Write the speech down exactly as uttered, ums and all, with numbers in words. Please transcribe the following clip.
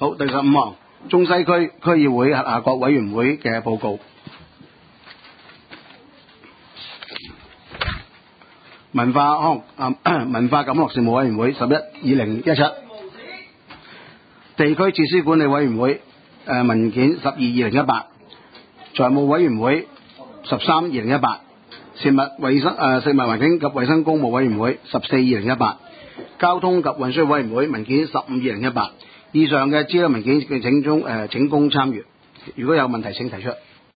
好，第十五項，中西區區議會轄下各委員會嘅報告。文化康啊文化感樂事務委員會十一二零一七，地區設施管理委員會誒、呃、文件十二二零一八，財務委員會十三二零一八，食物衛生誒、呃、食物環境及衛生公務委員會十四二零一八，交通及運輸委員會文件十五二零一八。以上嘅資料文件嘅請中誒請供參閱，如果有問題請提出。